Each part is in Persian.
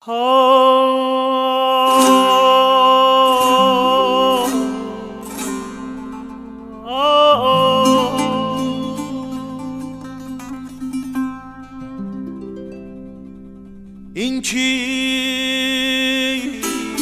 این چیست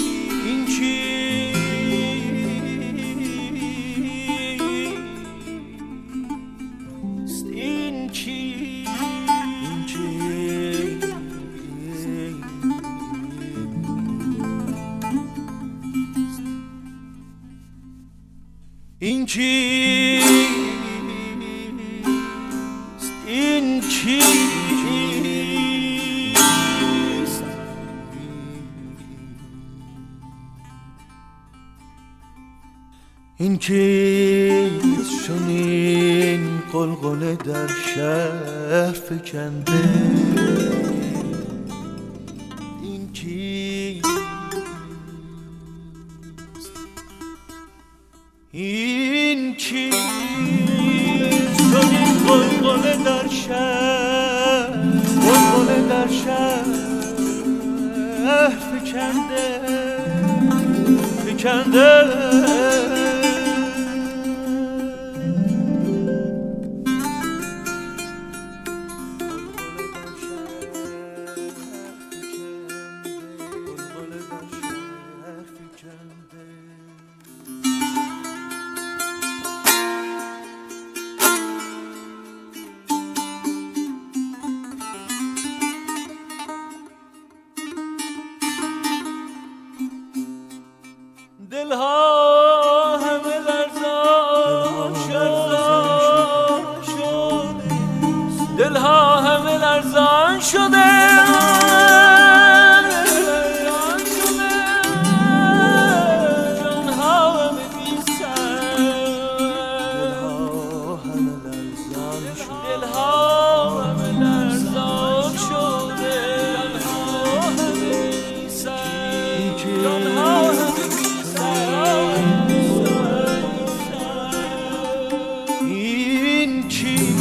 این کیست چنین قلقله در شهر فکنده این کیست این کیست چنین قلقله در شهر فکنده دلها همه لرزان شده دلها همه لرزان شده جانها همه بی سر دلها همه لرزان شده جانها همه بی سر جانها همه این چی